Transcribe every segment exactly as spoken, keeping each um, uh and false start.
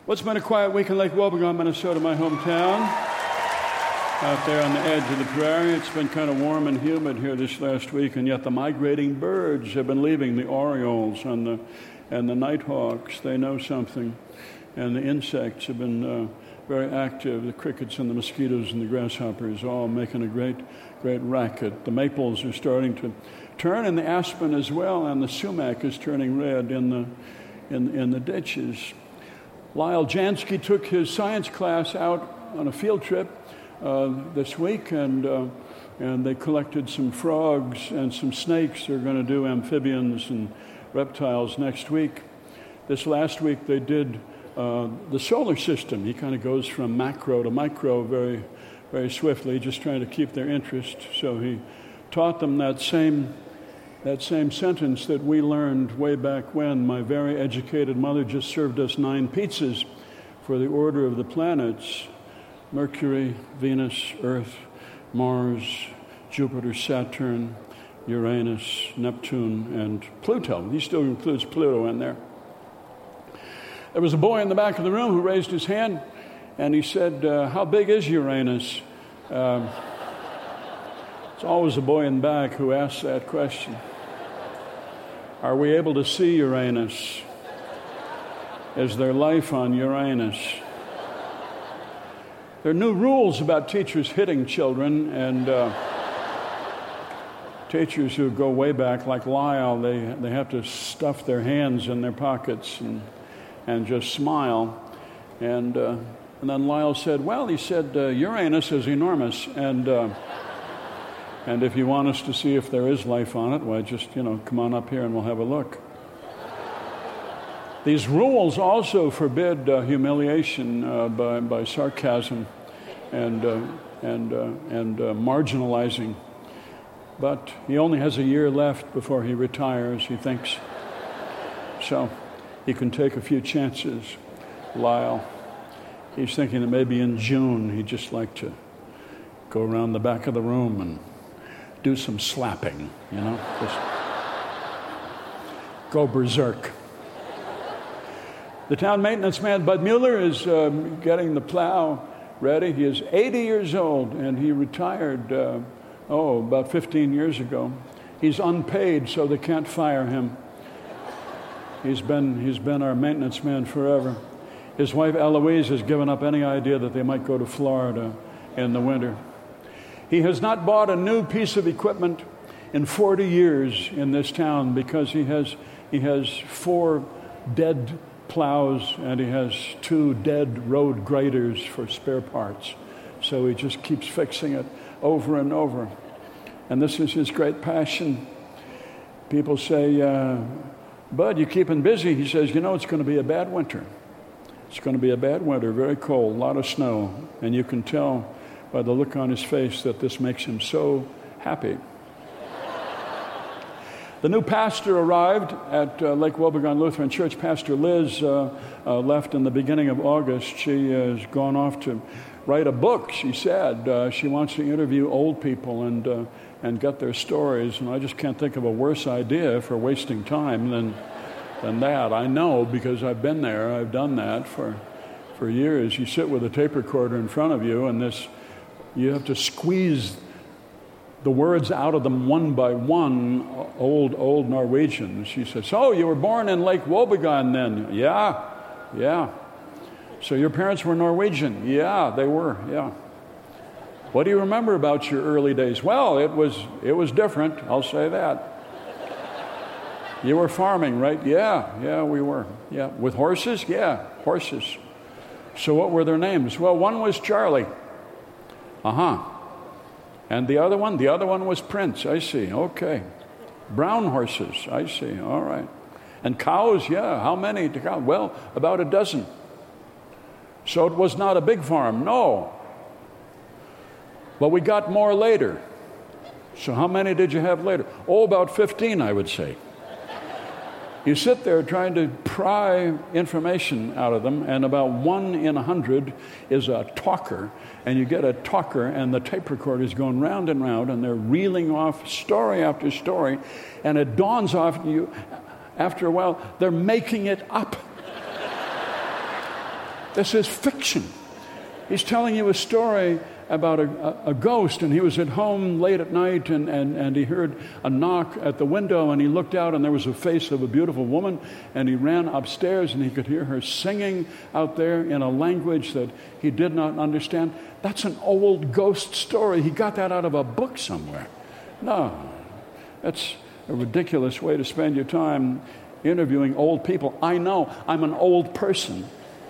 Well, it's been a quiet week in Lake Wobegon, Minnesota, my hometown. Out there on the edge of the prairie, it's been kind of warm and humid here this last week, and yet the migrating birds have been leaving, the orioles and the and the nighthawks. They know something, and the insects have been uh, very active. The crickets and the mosquitoes and the grasshoppers all making a great, great racket. The maples are starting to turn, and the aspen as well, and the sumac is turning red in the in in the ditches. Lyle Jansky took his science class out on a field trip uh, this week, and uh, and they collected some frogs and some snakes. They're going to do amphibians and reptiles next week. This last week they did uh, the solar system. He kind of goes from macro to micro very, very swiftly, just trying to keep their interest. So he taught them that same That same sentence that we learned way back when. My very educated mother just served us nine pizzas for the order of the planets: Mercury, Venus, Earth, Mars, Jupiter, Saturn, Uranus, Neptune, and Pluto. He still includes Pluto in there. There was a boy in the back of the room who raised his hand, and he said, uh, how big is Uranus? Um, It's always a boy in back who asks that question. Are we able to see Uranus? Is there life on Uranus? There are new rules about teachers hitting children, and uh, teachers who go way back, like Lyle, they, they have to stuff their hands in their pockets and, and just smile. And, uh, and then Lyle said, well, he said, uh, Uranus is enormous, and... Uh, And if you want us to see if there is life on it, why, just, you know, come on up here and we'll have a look. These rules also forbid uh, humiliation uh, by, by sarcasm and, uh, and, uh, and uh, marginalizing. But he only has a year left before he retires, he thinks. So he can take a few chances. Lyle, he's thinking that maybe in June he'd just like to go around the back of the room and do some slapping, you know, just go berserk. The town maintenance man, Bud Mueller, is um, getting the plow ready. He is eighty years old, and he retired, uh, oh, about fifteen years ago. He's unpaid, so they can't fire him. He's been, he's been our maintenance man forever. His wife, Eloise, has given up any idea that they might go to Florida in the winter. He has not bought a new piece of equipment in forty years in this town because he has he has four dead plows and he has two dead road graders for spare parts. So he just keeps fixing it over and over. And this is his great passion. People say, uh, Bud, you keeping busy? He says, you know, it's going to be a bad winter. It's going to be a bad winter, very cold, a lot of snow. And you can tell by the look on his face that this makes him so happy. The new pastor arrived at uh, Lake Wobegon Lutheran Church. Pastor Liz uh, uh, left in the beginning of August. She has gone off to write a book, she said. Uh, she wants to interview old people and, uh, and get their stories. And I just can't think of a worse idea for wasting time than, than that. I know, because I've been there. I've done that for, for years. You sit with a tape recorder in front of you, and this you have to squeeze the words out of them one by one, old, old Norwegian. She says, so you were born in Lake Wobegon then? Yeah, yeah. So your parents were Norwegian? Yeah, they were, yeah. What do you remember about your early days? Well, it was it was different, I'll say that. You were farming, right? Yeah, yeah, we were. Yeah, with horses? Yeah, horses. So what were their names? Well, one was Charlie. Uh-huh. And the other one? The other one was Prince. I see. Okay. Brown horses. I see. All right. And cows? Yeah. How many? Well, about a dozen. So it was not a big farm. No. But we got more later. So how many did you have later? Oh, about fifteen, I would say. You sit there trying to pry information out of them, and about one in a hundred is a talker, and you get a talker, and the tape recorder is going round and round, and they're reeling off story after story, and it dawns off you, after a while, they're making it up. This is fiction. He's telling you a story about a, a, a ghost, and he was at home late at night, and, and, and he heard a knock at the window, and he looked out, and there was a face of a beautiful woman, and he ran upstairs, and he could hear her singing out there in a language that he did not understand. That's an old ghost story. He got that out of a book somewhere. No, that's a ridiculous way to spend your time interviewing old people. I know, I'm an old person.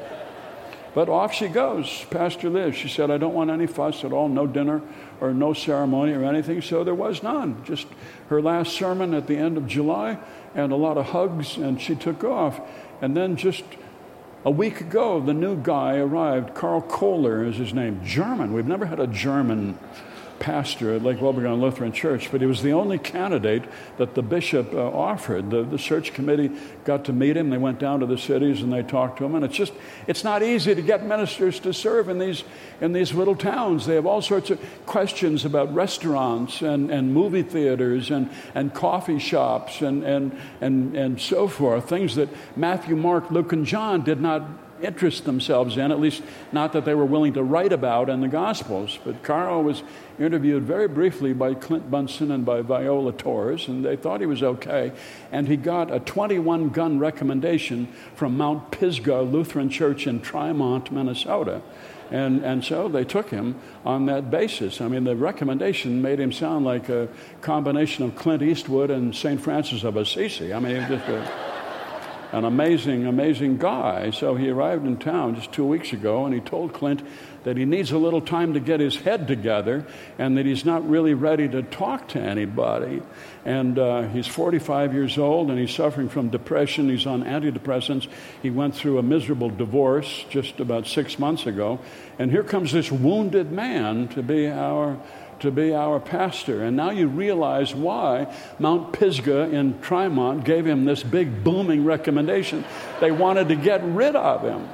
But off she goes, Pastor Liz. She said, I don't want any fuss at all, no dinner or no ceremony or anything. So there was none. Just her last sermon at the end of July and a lot of hugs, and she took off. And then just a week ago, the new guy arrived. Carl Kohler is his name. German. We've never had a German pastor at Lake Wobegon Lutheran Church, but he was the only candidate that the bishop uh, offered. The, the search committee got to meet him. They went down to the cities and they talked to him. And it's just, it's not easy to get ministers to serve in these in these little towns. They have all sorts of questions about restaurants and, and movie theaters and, and coffee shops and, and, and, and so forth. Things that Matthew, Mark, Luke, and John did not interest themselves in, at least not that they were willing to write about in the Gospels. But Carl was interviewed very briefly by Clint Bunsen and by Viola Torres, and they thought he was okay. And he got a twenty-one gun recommendation from Mount Pisgah Lutheran Church in Tremont, Minnesota. And and so they took him on that basis. I mean, the recommendation made him sound like a combination of Clint Eastwood and Saint Francis of Assisi. I mean, he was just a... an amazing, amazing guy. So he arrived in town just two weeks ago, and he told Clint that he needs a little time to get his head together and that he's not really ready to talk to anybody. And uh, he's forty-five years old, and he's suffering from depression. He's on antidepressants. He went through a miserable divorce just about six months ago. And here comes this wounded man to be our to be our pastor. And now you realize why Mount Pisgah in Tremont gave him this big booming recommendation. They wanted to get rid of him.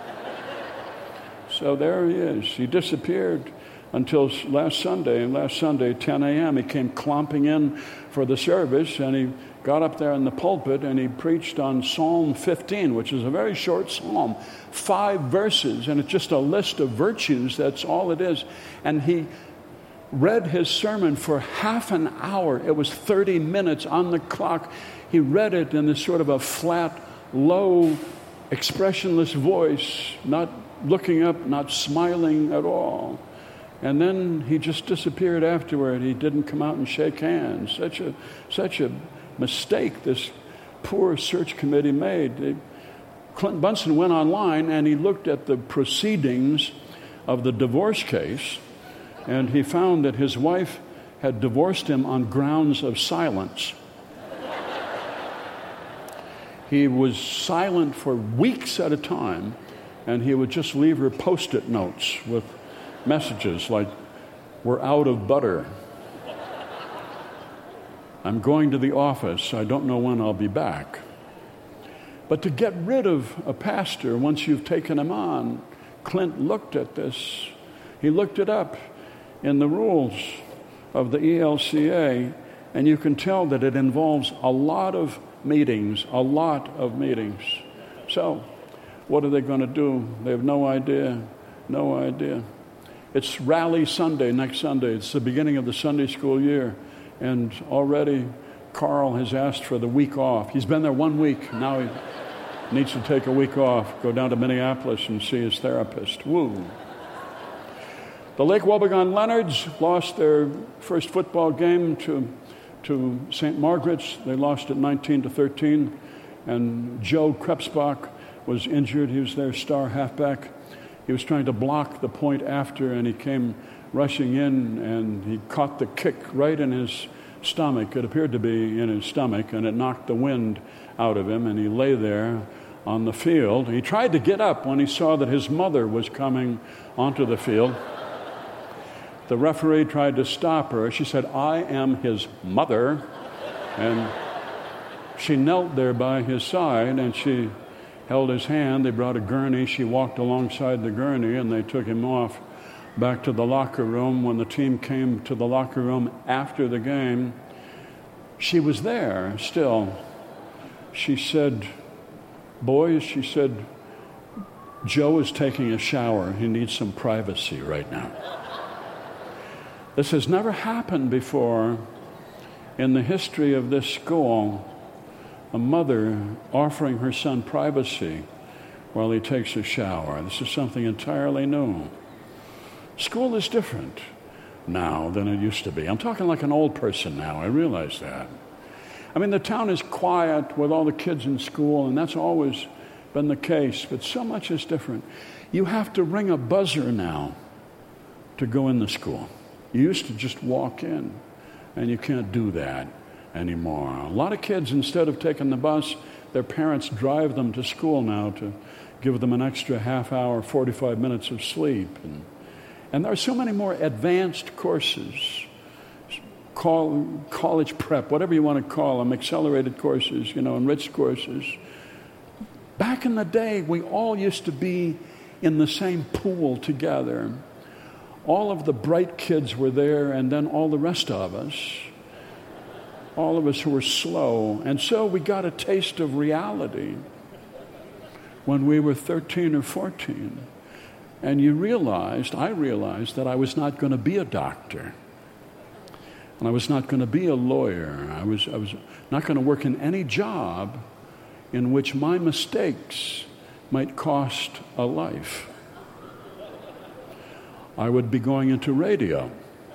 So there he is. He disappeared until last Sunday. And last Sunday, ten a.m., he came clomping in for the service, and he got up there in the pulpit and he preached on Psalm fifteen, which is a very short psalm, five verses, and it's just a list of virtues. That's all it is. And he read his sermon for half an hour. It was thirty minutes on the clock. He read it in this sort of a flat, low, expressionless voice, not looking up, not smiling at all. And then he just disappeared afterward. He didn't come out and shake hands. Such a such a mistake this poor search committee made. They, Clint Bunsen went online and he looked at the proceedings of the divorce case, and he found that his wife had divorced him on grounds of silence. He was silent for weeks at a time, and he would just leave her Post-it notes with messages like, "We're out of butter. I'm going to the office. I don't know when I'll be back." But to get rid of a pastor once you've taken him on, Clint looked at this. He looked it up in the rules of the E L C A, and you can tell that it involves a lot of meetings, a lot of meetings. So, what are they going to do? They have no idea, no idea. It's Rally Sunday, next Sunday. It's the beginning of the Sunday school year, and already Carl has asked for the week off. He's been there one week. Now he needs to take a week off, go down to Minneapolis and see his therapist. Woo. The Lake Wobegon Leonards lost their first football game to to Saint Margaret's. They lost it nineteen to thirteen, and Joe Krebsbach was injured. He was their star halfback. He was trying to block the point after, and he came rushing in, and he caught the kick right in his stomach. It appeared to be in his stomach, and it knocked the wind out of him, and he lay there on the field. He tried to get up when he saw that his mother was coming onto the field. The referee tried to stop her. She said, "I am his mother." And she knelt there by his side, and she held his hand. They brought a gurney. She walked alongside the gurney, and they took him off back to the locker room. When the team came to the locker room after the game, she was there still. She said, "Boys," she said, Joe is taking a shower. He needs some privacy right now. This has never happened before in the history of this school, a mother offering her son privacy while he takes a shower. This is something entirely new. School is different now than it used to be. I'm talking like an old person now. I realize that. I mean, the town is quiet with all the kids in school, and that's always been the case, but so much is different. You have to ring a buzzer now to go in the school. You used to just walk in, and you can't do that anymore. A lot of kids, instead of taking the bus, their parents drive them to school now to give them an extra half hour, forty-five minutes of sleep. And, and there are so many more advanced courses, call, college prep, whatever you want to call them, accelerated courses, you know, enriched courses. Back in the day, we all used to be in the same pool together. All of the bright kids were there, and then all the rest of us, all of us who were slow. And so we got a taste of reality when we were thirteen or fourteen. And you realized, I realized, that I was not going to be a doctor. And I was not going to be a lawyer. I was, I was not going to work in any job in which my mistakes might cost a life. I would be going into radio,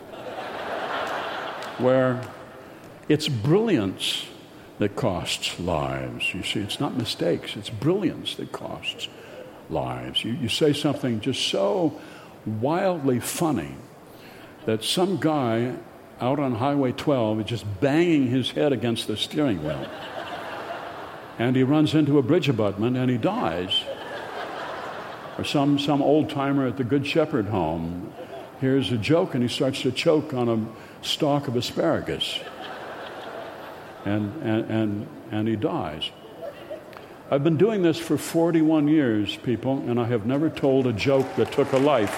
where it's brilliance that costs lives. You see, it's not mistakes, it's brilliance that costs lives. You, you say something just so wildly funny that some guy out on Highway twelve is just banging his head against the steering wheel, and he runs into a bridge abutment and he dies. Or some, some old-timer at the Good Shepherd home hears a joke and he starts to choke on a stalk of asparagus. And, and, and, and he dies. I've been doing this for forty-one years, people, and I have never told a joke that took a life.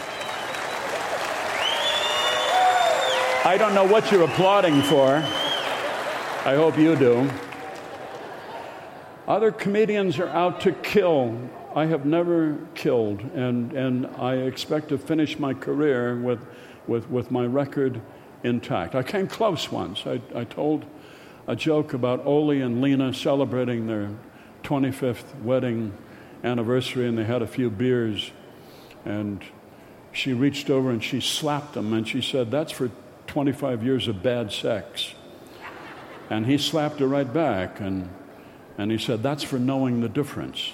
I don't know what you're applauding for. I hope you do. Other comedians are out to kill. I have never killed, and, and I expect to finish my career with, with, with my record intact. I came close once. I, I told a joke about Ole and Lena celebrating their twenty-fifth wedding anniversary, and they had a few beers, and she reached over and she slapped them, and she said, "That's for twenty-five years of bad sex." And he slapped her right back, and, and he said, "That's for knowing the difference."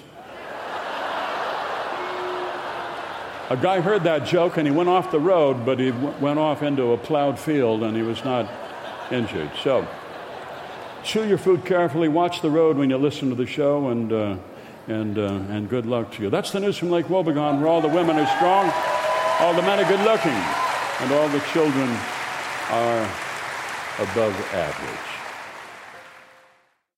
A guy heard that joke and he went off the road, but he w- went off into a plowed field and he was not injured. So, chew your food carefully, watch the road when you listen to the show, and uh, and uh, and good luck to you. That's the news from Lake Wobegon, where all the women are strong, all the men are good looking, and all the children are above average.